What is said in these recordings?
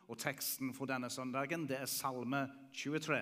og teksten for denne søndagen, det Salme 23.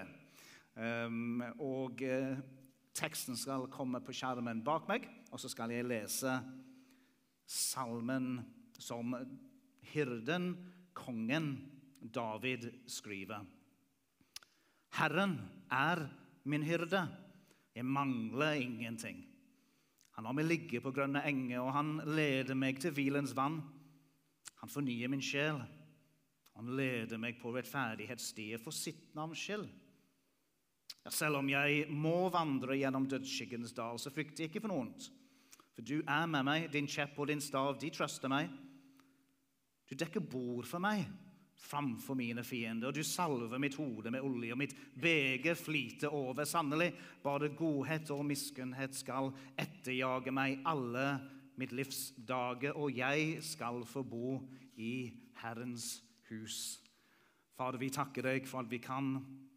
Teksten skal komme på skjermen bak meg, og så skal jeg lese salmen som hyrden, kongen David skriver. Herren min hyrde, jeg mangler ingenting. Han lar meg ligge på grønne enger, og han leder meg til hvilens vann. Han fornyer min sjel. Han leder meg på rettferdighetsstier for sitt navns skyld. Ja, selv om jeg må vandre gjennom dødsskyggens dal, så frykter jeg ikke for noe ondt. For du med meg, din kjepp og din stav, de trøster meg. Du dekker bord for meg framfor mine fiender, og du salver mitt hode med olje, og mitt beger flyter over. Sannelig, bare godhet og miskunnhet skal etterjage meg alle mitt livs dager, og jeg skal få bo i Herrens hus. Fader, vi takker deg for at vi kan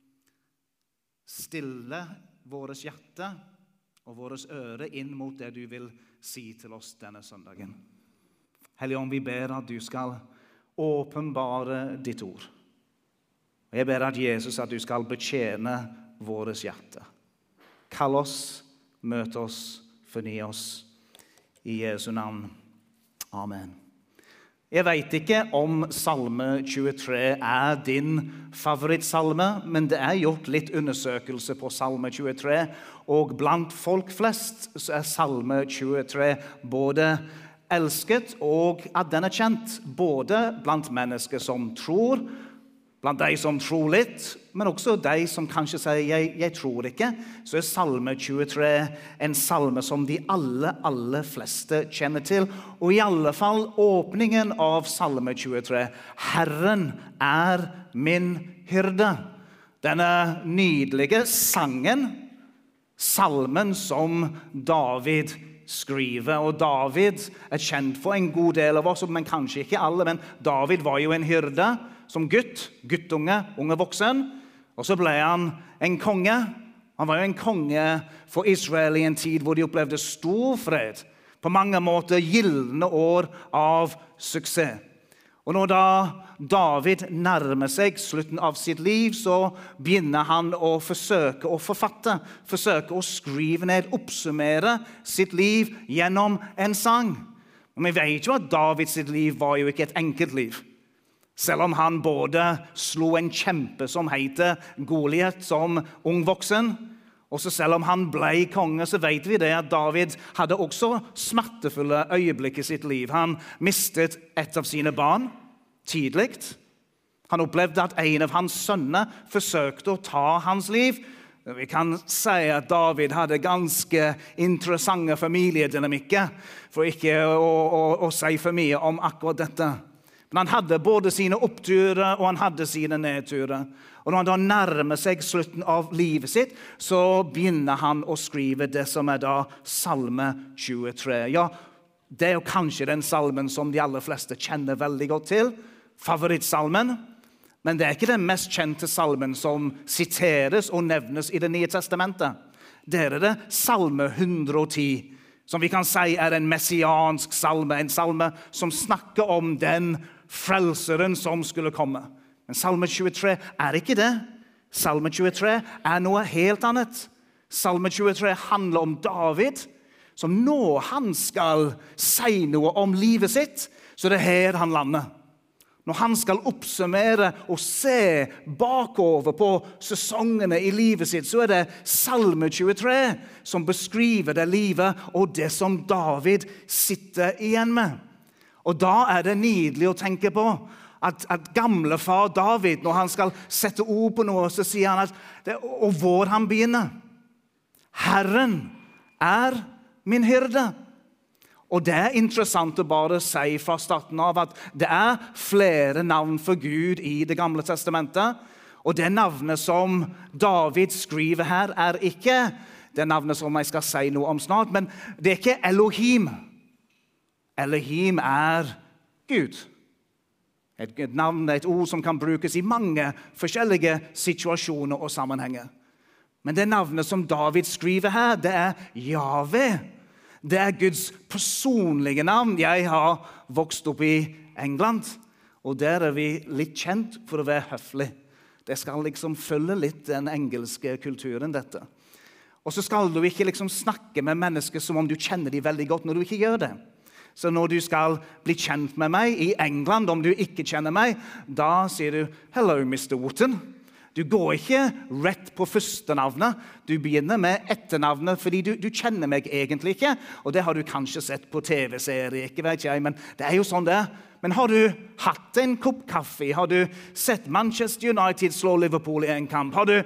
stille våres hjerte og våres øre inn mot det du vil si til oss denne søndagen. Hellige Ånd, vi ber at du skal åpenbare ditt ord. Og jeg ber at Jesus, at du skal betjene våres hjerte. Kall oss, møt oss, forny oss. I Jesu navn. Amen. Jeg vet ikke om Salme 23 din favorittsalme, men det gjort litt undersøkelse på Salme 23, og blant folk flest så Salme 23 både elsket og at den kjent, både blant mennesker som tror, blant de som tror litt, men også de som kanskje sier, jeg tror ikke, så Salme 23 en salme som de aller fleste kjenner til. Og i alle fall åpningen av Salme 23. Herren min hyrde. Denne nydelige sangen, salmen som David skriver. Og David kjent for en god del av oss, men kanskje ikke alle, men David var jo en hyrde, som guttunge, unge voksen, og så ble han en konge. Han var jo en konge for Israel i en tid hvor de opplevde stor fred, på mange måter gyllene år av suksess. Og når da David nærmer seg slutten av sitt liv, så begynner han å forsøke å forfatte, forsøke å skrive ned, oppsummere sitt liv gjennom en sang. Men vi vet jo at Davids sitt liv var jo ikke et enkelt liv. Selv om han både slo en kjempe som heter Goliat som ung voksen, og så selv om han ble konge, så vet vi det at David hadde også smertefulle øyeblikk i sitt liv. Han mistet et av sine barn tidligt. Han opplevde at en av hans sønner forsøkte å ta hans liv. Vi kan si at David hadde ganske interessante familiedynamikker, for ikke å si for mye om akkurat dette. Men han hadde både sine oppturer og han hadde sine nedturer. Og når han da nærmer seg slutten av livet sitt, så begynner han å skrive det som da Salme 23. Ja, det jo kanskje den salmen som de aller fleste kjenner veldig godt til, favorittsalmen. Men det ikke den mest kjente salmen som siteres og nevnes i Det nye testamentet. Det det Salme 110, som vi kan si en messiansk salme, en salme som snakker om den frelseren som skulle komme. Men Salme 23 ikke det. Salme 23 noe helt annet. Salme 23 handler om David, som nå han skal si noe om livet sitt, så det her han lander. Når han skal oppsummere og se bakover på sesongene i livet sitt, så det Salme 23 som beskriver det livet og det som David sitter igjen med. Og da det nydelig å tenke på at gamle far David, når han skal sette ord på noe, så sier han og hvor han begynner. Herren min hyrde. Og det interessant å bare si fra starten av at det flere navn for Gud i Det gamle testamentet, og det navnet som David skriver her ikke det navnet som jeg skal si noe om snart, men det ikke Elohim. Elohim Gud. Et navn, et ord som kan brukes i mange forskjellige situasjoner og sammenhenger. Men det navnet som David skriver her, det Jahve. Det Guds personlige navn. Jeg har vokst opp i England, og der vi litt kjent for å være høflig. Det skal liksom følge litt den engelske kulturen, dette. Og så skal du ikke liksom snakke med mennesker som om du kjenner dem veldig godt når du ikke gjør det. Så når du skal bli kjent med meg i England, om du ikke kjenner meg, da sier du, «Hello, Mr. Wotton». Du går ikke rett på første navnet. Du begynner med etternavnet, fordi du kjenner meg egentlig ikke. Og det har du kanskje sett på TV-serier, ikke vet jeg, men det er jo sånn det. Men har du hatt en kopp kaffe? Har du sett Manchester United slå Liverpool i en kamp? Har du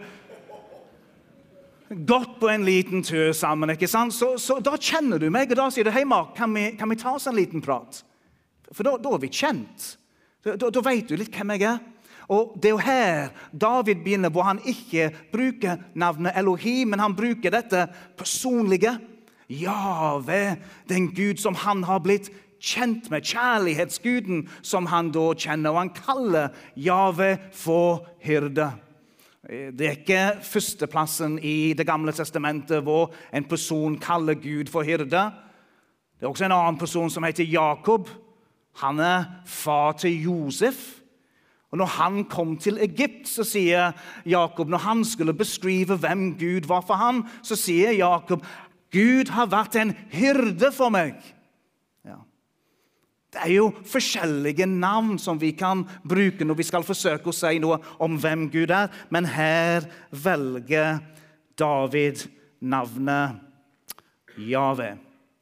gått på en liten tur sammen, ikke sant? Så da kjenner du meg, og da sier du, «Hei Mark, kan vi ta oss en liten prat?» For da er vi kjent. Da vet du litt hvem jeg er. Og det er jo her David begynner, hvor han ikke bruker navnet Elohim, men han bruker dette personlige. Jahve, den Gud som han har blitt kjent med, kjærlighetsguden som han da kjenner, og han kaller Jahve for hyrde. Det er ikke førsteplassen i Det gamle testamentet hvor en person kaller Gud for hyrde. Det er også en annen person som heter Jakob. Han er far til Josef. Og når han kom til Egypt, så sier Jakob, når han skulle beskrive hvem Gud var for ham, så sier Jakob, Gud har vært en hyrde for meg. Ja. Det er jo forskjellige navn som vi kan bruke når vi skal forsøke å si noe om hvem Gud er, men her velger David navnet Jahve.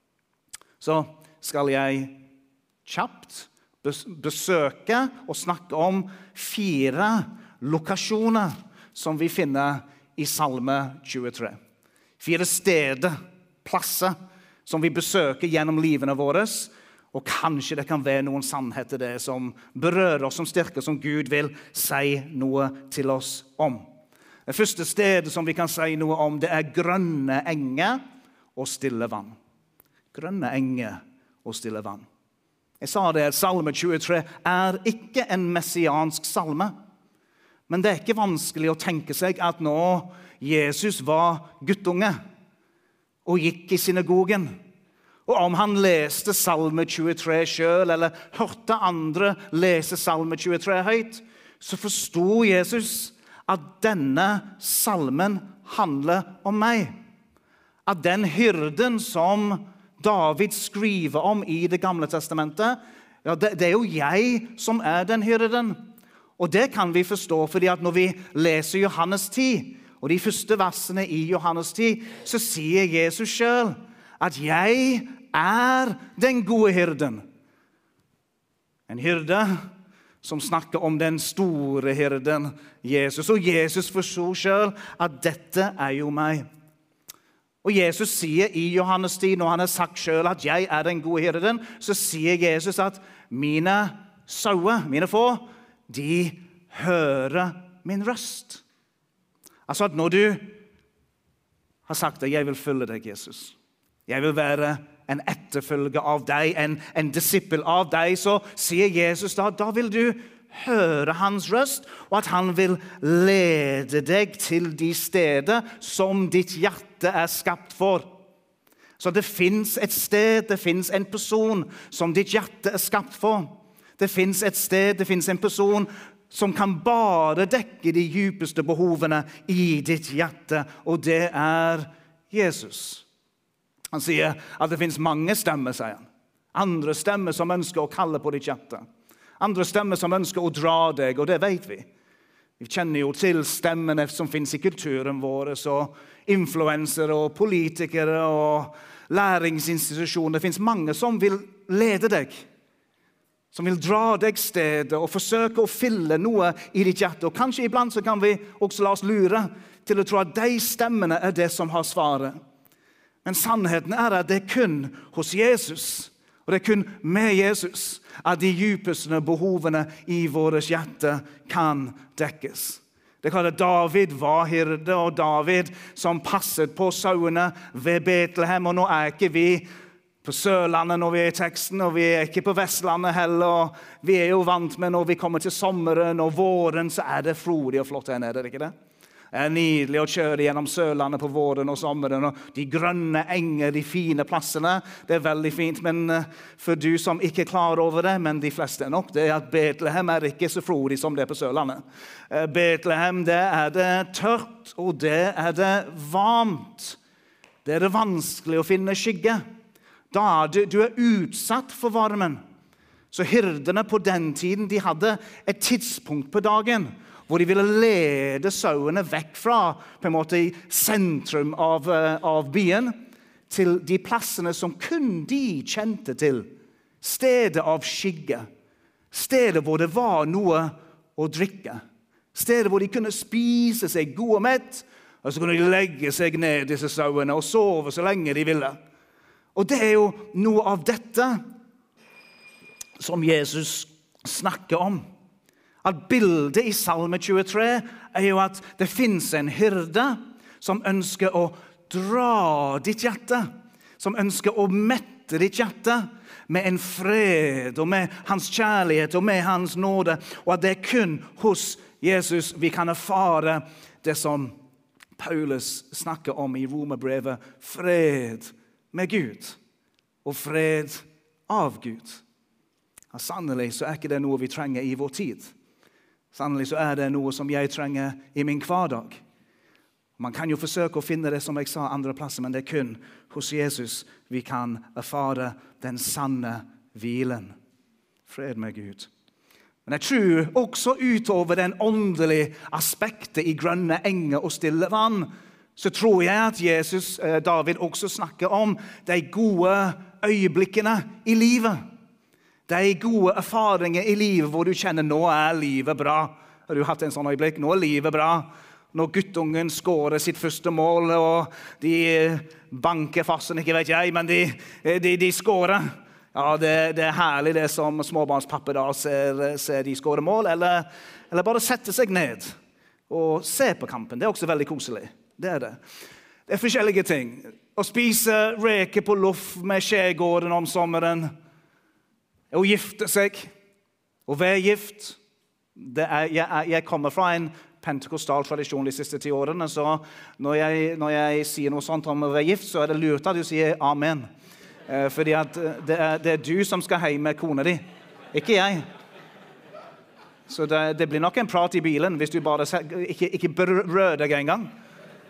Så skal jeg kjapt besøke og snakke om 4 lokasjoner som vi finner i Salme 23. 4 steder, plasser, som vi besøker gjennom livene våre, og kanskje det kan være noen sannheter der som berører oss, som styrker, som Gud vil si noe til oss om. Det første stedet som vi kan si noe om, det er grønne enger og stille vann. Grønne enger og stille vann. Jeg sa det at Salme 23 er ikke en messiansk salme, men det er ikke vanskelig å tenke seg at når Jesus var guttunge og gikk i synagogen, og om han leste Salme 23 selv, eller hørte andre lese Salme 23 høyt, så forstod Jesus at denne salmen handler om meg. At den hyrden som David skriver om i Det gamle testamentet, ja, det er jo jeg som er den hyrden. Og det kan vi forstå, fordi at når vi leser Johannes 10, og de første versene i Johannes 10, så sier Jesus selv at jeg er den gode hyrden. En hyrde som snakker om den store hyrden Jesus. Og Jesus forstår selv at dette er jo meg. Og Jesus sier i Johannes 10, når han har sagt selv at jeg er den gode hyrden, så sier Jesus at mine sauer, mine får, de hører min røst. Altså at når du har sagt at jeg vil følge deg, Jesus, jeg vil være en etterfølger av deg, en disippel av deg, så sier Jesus da vil du høre hans røst, og at han vil lede deg til de steder som ditt hjerte er skapt for. Så det finnes et sted, det finnes en person som ditt hjerte er skapt for. Det finnes et sted, det finnes en person som kan bare dekke de djupeste behovene i ditt hjerte, og det er Jesus. Han sier at det finnes mange stemmer, sier han. Andre stemmer som ønsker å kalle på ditt hjerte. Andre stemmer som ønsker å dra deg, og det vet vi. Vi kjenner jo til stemmene som finnes i kulturen vår, så influensere og politikere og læringsinstitusjoner. Det finnes mange som vil lede deg, som vil dra deg stedet og forsøke å fylle noe i ditt hjerte. Og kanskje iblant så kan vi også la oss lure til å tro at de stemmene er det som har svaret. Men sannheten er at det er kun hos Jesus, og det er kun med Jesus, at de djupeste behovene i våre hjerte kan dekkes. Det er klart at David var hyrde, og David som passet på sauene ved Betlehem, og nå er ikke vi på Sørlandet når vi er i teksten, og vi er ikke på Vestlandet heller, og vi er jo vant med når vi kommer til sommeren og våren, så er det frodig og flott her nede, er det ikke det? Det nydelig å kjøre gjennom Sørlandet på våren og sommeren, og de grønne enger, de fine plassene. Det veldig fint, men for du som ikke er klar over det, men de fleste nok, det at Betlehem ikke så frodig som det på Sørlandet. Betlehem, det tørt, og det varmt. Det vanskelig å finne skygge. Da du utsatt for varmen. Så hyrdene på den tiden, de hadde et tidspunkt på dagen, hvor de ville lede sauene vekk fra på en måte i sentrum av byen, til de plassene som kun de kjente til. Stedet av skygge. Stedet hvor det var noe å drikke. Stedet hvor de kunne spise seg god og mett, og så kunne de legge seg ned disse sauene og sove så lenge de ville. Og det jo noe av dette som Jesus snakker om. At bildet i Salme 23 jo at det finnes en hyrde som ønsker å dra ditt hjerte, som ønsker å mette ditt hjerte med en fred og med hans kjærlighet og med hans nåde, og at det kun hos Jesus vi kan erfare det som Paulus snakker om i Romerbrevet, fred med Gud og fred av Gud. Ja, sannelig så ikke det noe vi trenger i vår tid. Sannelig så det noe som jeg trenger i min hverdag. Man kan jo forsøke å finne det, som jeg sa, andre plasser, men det kun hos Jesus vi kan erfare den sanne hvilen. Fred med Gud. Men jeg tror også utover den åndelige aspektet i grønne enger og stille vann, så tror jeg at Jesus, David, også snakker om de gode øyeblikkene i livet. De gode erfaringer i livet hvor du kjenner nå livet bra. Har du hatt en sånn øyeblikk? Nå livet bra. Når guttungen skårer sitt første mål, og de banker fasten, ikke vet jeg, men de skårer. Ja, det herlig det som småbarnspappa da ser de skårer mål, eller bare sette seg ned og se på kampen. Det også veldig koselig. Det det. Det forskjellige ting. Å spise reker på loff med skjegården om sommeren, å gifte seg, å være gift. Jeg kommer fra en pentekostal tradisjon de siste 10 årene, så når jeg sier noe sånt om å være gift, så det lurt at du sier amen. Fordi at det du som skal hjem med kona di, ikke jeg. Så det blir nok en prat i bilen hvis du bare ikke berører deg en gang.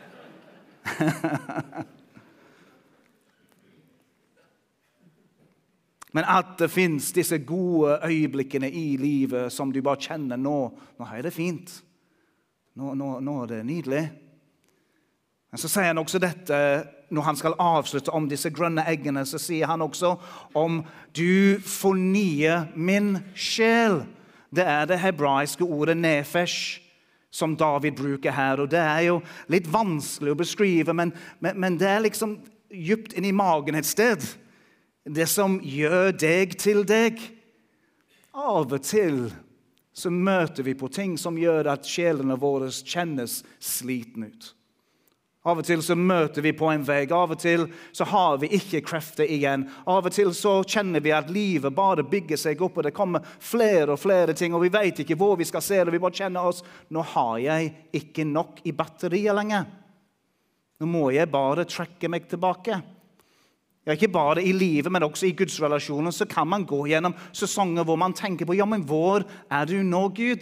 Men at det finnes disse gode øyeblikkene i livet som du bare kjenner nå det fint. Nå det nydelig. Men så sier han også dette, når han skal avslutte om disse grønne eggene, så sier han også om du fornyer min sjel. Det det hebraiske ordet nefesh som David bruker her, og det jo litt vanskelig å beskrive, men det liksom djupt inn i magen et sted. Det som gjør deg til deg. Av og til så møter vi på ting som gjør at sjelene våre kjennes sliten ut. Av og til så møter vi på en vei. Av og til så har vi ikke krefter igjen. Av og til så kjenner vi at livet bare bygger seg opp, og det kommer flere og flere ting, og vi vet ikke hvor vi skal se det. Vi bare kjenner oss, nå har jeg ikke nok i batteriet lenger. Nå må jeg bare trekke meg tilbake. Ja, ikke bare i livet, men også i Guds relasjoner, så kan man gå gjennom sesonger hvor man tenker på, ja, men hvor du nå, Gud?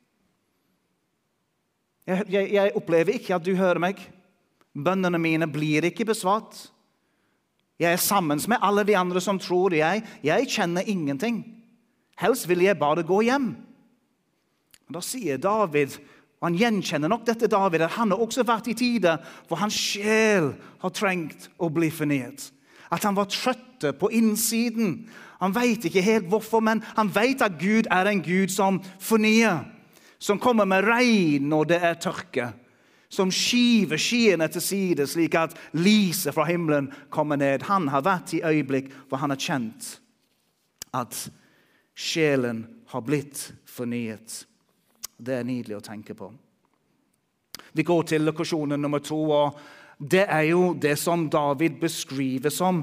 Jeg opplever ikke at du hører meg. Bønnene mine blir ikke besvart. Jeg sammen med alle de andre som tror jeg kjenner ingenting. Helst vil jeg bare gå hjem. Men da sier David, og han gjenkjenner nok dette David, at han har også vært i tider hvor hans sjel har trengt å bli fornyet. At han var trøtt på innsiden. Han vet ikke helt hvorfor, men han vet at Gud en Gud som fornyer, som kommer med regn når det tørke, som skiver skyene til side slik at lyset fra himmelen kommer ned. Han har vært i øyeblikk hvor han har kjent at sjelen har blitt fornyet. Det nydelig å tenke på. Vi går til lokasjonen nummer 2, og det jo det som David beskriver som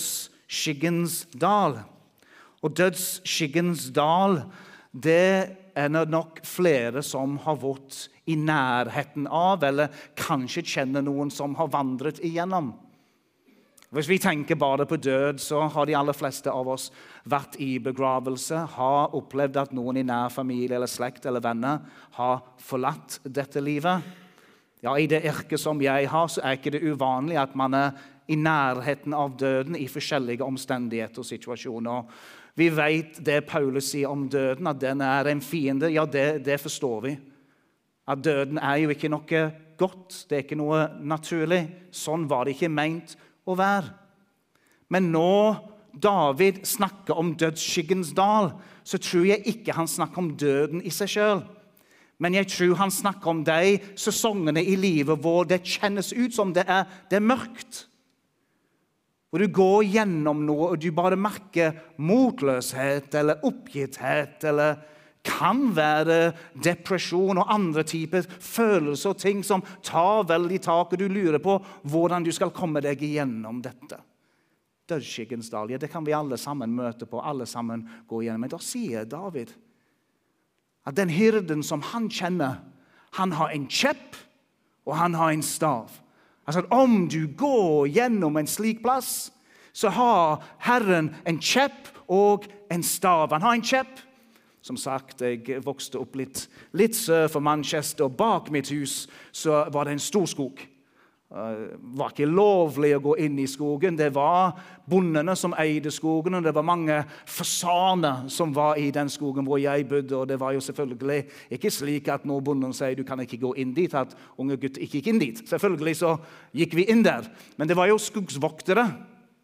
dødsskyggens dal. Og dødsskyggens dal, det det nok flere som har vært i nærheten av, eller kanskje kjenner noen som har vandret igjennom. Hvis vi tenker bare på død, så har de aller fleste av oss vært i begravelse, har opplevd at noen i nær familie eller slekt eller venner har forlatt dette livet. Ja, i det yrket som jeg har, så ikke det uvanlig at man i nærheten av døden i forskjellige omstendigheter og situasjoner. Vi vet det Paulus sier om døden, at den en fiende. Ja, det forstår vi. At døden jo ikke noe godt, det ikke noe naturlig. Sånn var det ikke ment å være. Men når David snakker om dødsskyggens dal, så tror jeg ikke han snakker om døden i seg selv. Men jeg tror han snakker om de sesongene i livet hvor det kjennes ut som det er mørkt. Hvor du går gjennom noe, og du bare merker motløshet eller oppgitthet, eller kan være depresjon og andre typer følelser og ting som tar veldig tak, og du lurer på hvordan du skal komme deg igjennom dette. Dødsskyggens dal, ja, det kan vi alle sammen møte på, alle sammen gå igjennom. Men da sier David at den hyrden som han kjenner, han har en kjepp og han har en stav. Altså at om du går gjennom en slik plass, så har Herren en kjepp og en stav. Han har en kjepp. Som sagt, jeg vokste opp litt sør for Manchester, og bak mitt hus så var det en stor skog. Det var ikke lovlig å gå inn i skogen. Det var bondene som eide skogen, og det var mange fasaner som var i den skogen hvor jeg bodde, og det var jo selvfølgelig ikke slik at når bonden sier du kan ikke gå inn dit, at unge gutter ikke gikk inn dit. Selvfølgelig så gikk vi inn der, men det var jo skogsvoktere.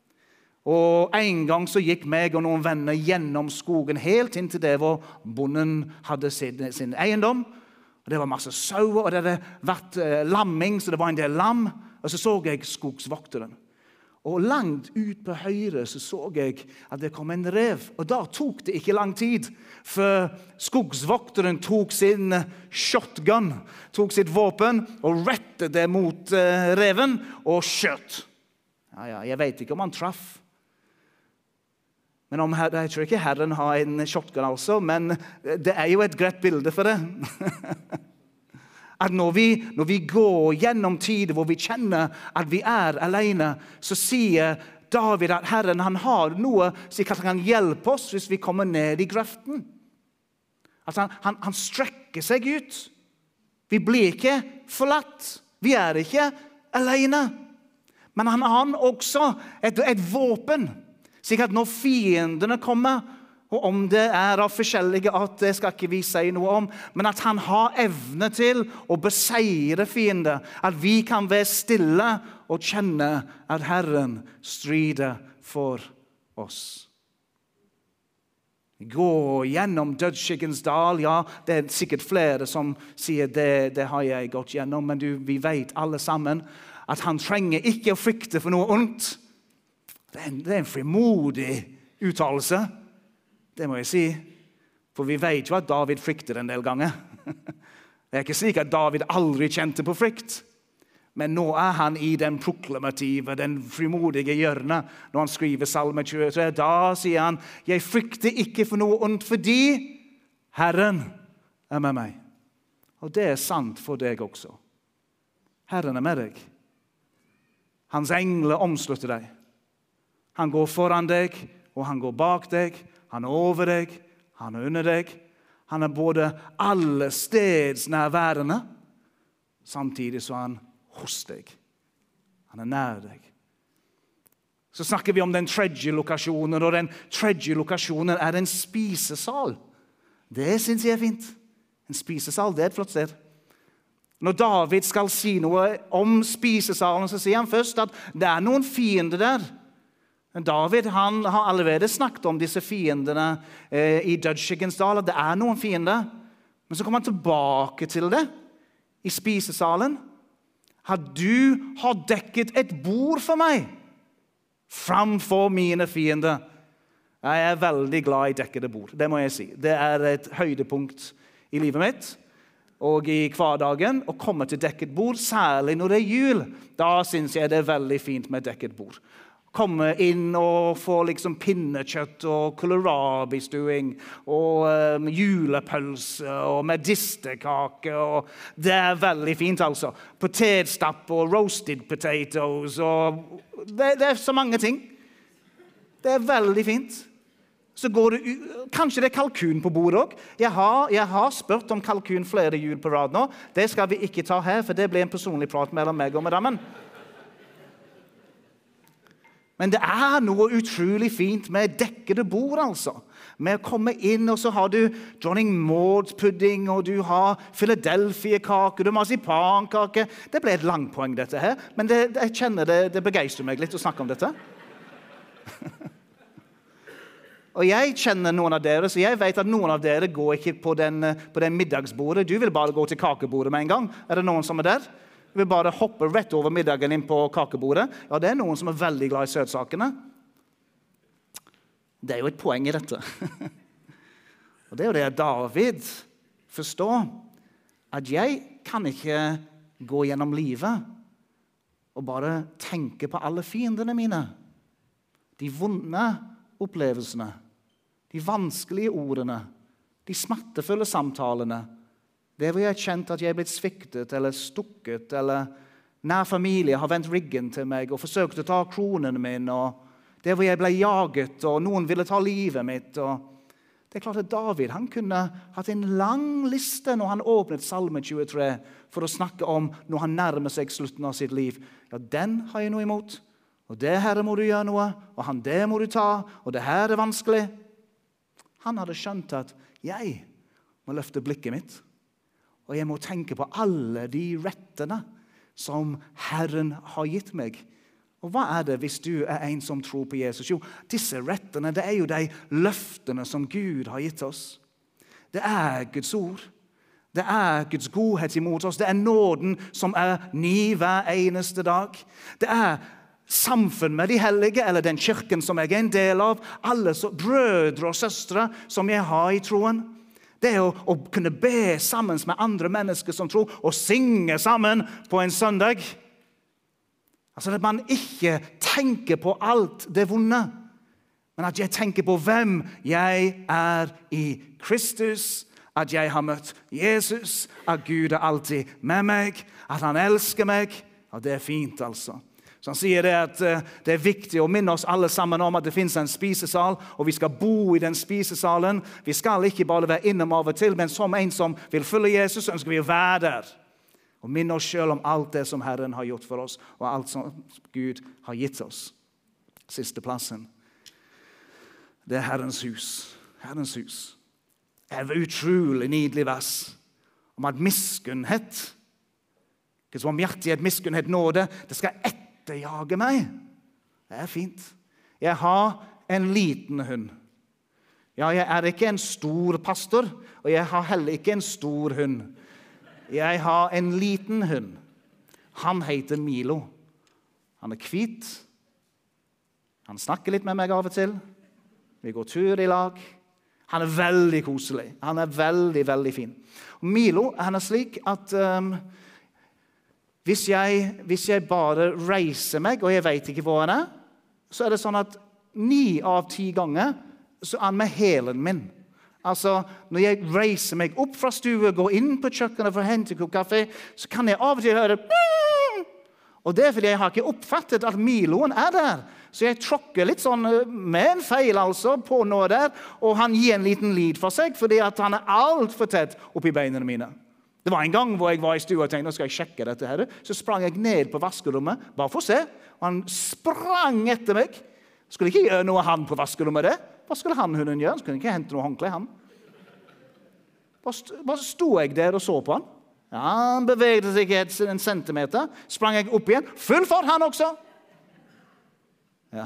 Og en gang så gikk meg og noen venner gjennom skogen helt inn til det hvor bonden hadde sin eiendom. Og det var masse sauer, og det hadde vært lamming, så det var en del lam. Og så jeg skogsvokteren. Og langt ut på høyre så jeg at det kom en rev. Og da tok det ikke lang tid, for skogsvokteren tok sin shotgun, tok sitt våpen og rettet det mot reven og skjøt. Ja, jeg vet ikke om han traff. Men jeg tror ikke Herren har en shotgun altså, men det jo et greit bilde for det. At når vi går gjennom tider hvor vi kjenner at vi alene, så sier David at Herren han har noe slik at han kan hjelpe oss hvis vi kommer ned i grøften. Altså han strekker seg ut. Vi blir ikke forlatt. Vi ikke alene. Men han har også et våpen. Slik at når fiendene kommer, og om det av forskjellige at det skal ikke vi si noe om, men at han har evne til å beseire fiender, at vi kan være stille og kjenne at Herren strider for oss. Gå gjennom dødsskyggens dal, ja, det sikkert flere som sier det har jeg gått gjennom, men vi vet alle sammen at han trenger ikke å frykte for noe ondt. Det en frimodig uttalelse, det må jeg si. For vi vet jo at David frykter en del ganger. Det ikke slik at David aldri kjente på frykt. Men nå han i den proklamative, den frimodige hjørnet, når han skriver Salme 23. Da sier han, jeg frykter ikke for noe ondt, fordi Herren med meg. Og det sant for deg også. Herren med deg. Hans engler omslutter deg. Han går foran deg, og han går bak deg. Han over deg, han under deg. Han både alle steds nærværende, samtidig så han hos deg. Han nær deg. Så snakker vi om den tredje lokasjonen, og den tredje lokasjonen en spisesal. Det synes jeg fint. En spisesal, det et flott sted. Når David skal si noe om spisesalen, så sier han først at det noen fiender der. David han har allerede snakket om disse fiendene i dødsskyggens dal, at det noen fiender. Men så kommer han tilbake til det i spisesalen. At du har dekket et bord for meg framfor mine fiender. Jeg veldig glad i dekkede bord, det må jeg si. Det et høydepunkt i livet mitt. Og i hverdagen å komme til dekket bord, særlig når det jul. Da synes jeg det veldig fint med dekket bord. komme inn og få liksom pinnekjøtt og kålrabistuing og julepølse og medisterkake. Og det veldig fint, altså. Potetstapp og roasted potatoes. Og det så mange ting. Det veldig fint. Så går du, kanskje det kalkun på bordet også. Jeg har spurt om kalkun flere jul på rad nå. Det skal vi ikke ta her, for det blir en personlig prat mellom meg og madammen. Men det noe utrolig fint med dekkede bord, altså. Med å komme inn, og så har du Dronning Mauds pudding, og du har Philadelphia-kake, du har marsipankake. Det ble et langpoeng, dette her. Men jeg kjenner det begeistrer meg litt å snakke om dette. Og jeg kjenner noen av dere, så jeg vet at noen av dere går ikke på den middagsbordet. Du vil bare gå til kakebordet med en gang. Det noen som der? Du vil bare hoppe rett over middagen inn på kakebordet. Ja, det noen som veldig glad i søtsakene. Det jo et poeng i dette. Og det jo det at David forstår at jeg kan ikke gå gjennom livet og bare tenke på alle fiendene mine. De vonde opplevelsene. De vanskelige ordene, de smertefulle samtalene, det hvor jeg kjent at jeg blitt sviktet eller stukket, eller nær familie har vendt ryggen til meg og forsøkt å ta kronen min, og det hvor jeg ble jaget, og noen ville ta livet mitt. Og det klart at David, han kunne hatt en lang liste når han åpnet Salme 23 for å snakke om når han nærmer seg slutten av sitt liv. Ja, den har jeg noe imot. Og det her må du gjøre noe, og han det må du ta, og det her vanskelig. Han hadde skjønt at jeg må løfte blikket mitt, og jeg må tenke på alle de rettene som Herren har gitt meg. Og hva det hvis du en som tror på Jesus? Jo, disse rettene, det jo de løftene som Gud har gitt oss. Det Guds ord. Det Guds godhet imot oss. Det nåden som ny hver eneste dag. Det samfunn med de hellige, eller den kirken som jeg en del av, alle brødre og søstre som jeg har i troen. Det å kunne be sammen med andre mennesker som tror, og synge sammen på en søndag. Altså at man ikke tenker på alt det vonde, men at jeg tenker på hvem jeg i Kristus, at jeg har møtt Jesus, at Gud alltid med meg, at han elsker meg. Ja, det fint, altså. Så han sier det at det viktig å minne oss alle sammen om at det finnes en spisesal, og vi skal bo i den spisesalen. Vi skal ikke bare være innom av og til, men som en som vil følge Jesus, så ønsker vi å være der. Og minne oss selv om alt det som Herren har gjort for oss, og alt som Gud har gitt oss. Siste plassen. Det Herrens hus. Herrens hus. Det et utrolig nydelig vers om at miskunnhet, Guds barmhjertighet, miskunnhet, nåde, det skal etterjage meg. Det fint. Jeg har en liten hund. Ja, jeg ikke en stor pastor, og jeg har heller ikke en stor hund. Jeg har en liten hund. Han heter Milo. Han hvit. Han snakker litt med meg av og til. Vi går tur i lag. Han veldig koselig. Han veldig, veldig fin. Og Milo, han slik at hvis jeg bare reiser meg, og jeg vet ikke hvor han så det sånn at 9 av 10 ganger så han med hælen min. Altså, når jeg reiser meg opp fra stue, går inn på kjøkkenet for å hente en kopp kaffe, så kan jeg av og til høre og det fordi jeg har ikke oppfattet at Miloen der. Så jeg tråkker litt sånn med en feil altså på noe der, og han gir en liten lyd for seg, fordi at han alt for tett oppi beinene mine. Det var en gang hvor jeg var i stua og tenkte, nå skal jeg sjekke dette her. Så sprang jeg ned på vaskerommet, bare for å se. Og han sprang etter meg. Skulle ikke gjøre noe han på vaskerommet det. Hva skulle hunden gjøre? Skulle ikke hente noe håndkle, han. Bare sto jeg der og så på han. Ja, han bevegde seg ikke en centimeter. Sprang jeg opp igjen. Full fart han også. Ja.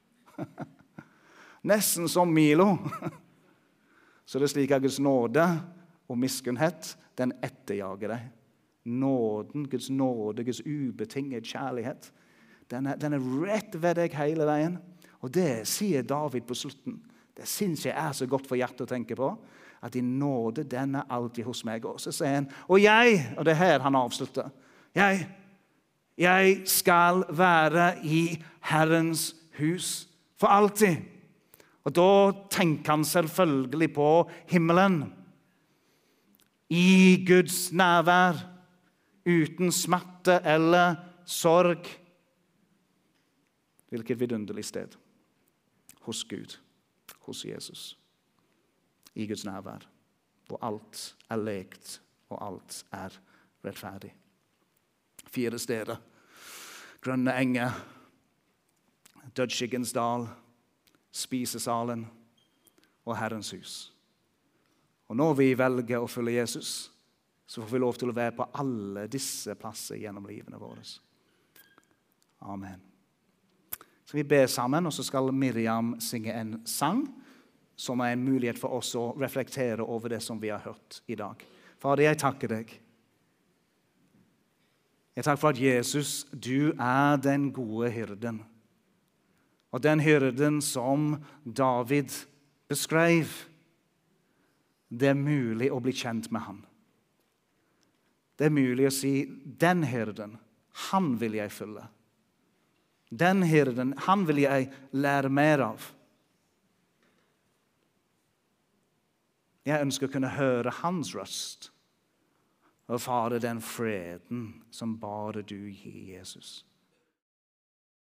Nesten som Milo. Så det slik at Guds nåde og miskunnhet, den etterjager deg. Nåden, Guds nåde, Guds ubetinget kjærlighet, den rett ved deg hele veien. Og det sier David på slutten. Det synes jeg så godt for hjertet å tenke på, at din nåde, den alltid hos meg. Og så sier han, og det her han avslutter, jeg skal være i Herrens hus for alltid. Og da tenker han selvfølgelig på himmelen. I Guds nærvær, uten smerte eller sorg. Hvilket vidunderlig sted. Hos Gud, hos Jesus. I Guds nærvær, hvor alt lekt og alt rettferdig. 4 steder. Grønne enger, dødsskyggens dal, spisesalen og Herrens hus. Og når vi velger å følge Jesus, så får vi lov til å være på alle disse plasser gjennom livene våre. Amen. Så vi ber sammen, og så skal Miriam synge en sang, som en mulighet for oss å reflektere over det som vi har hørt i dag. Fader, jeg takker deg. Jeg takker for at Jesus, du den gode hyrden. Og den hyrden som David beskrev, det mulig å bli kjent med han. Det mulig å si, den hyrden, han vil jeg følge. Den hyrden, han vil jeg lære mer av. Jeg ønsker å kunne høre hans røst. Og Fader, den freden som bare du gir, Jesus.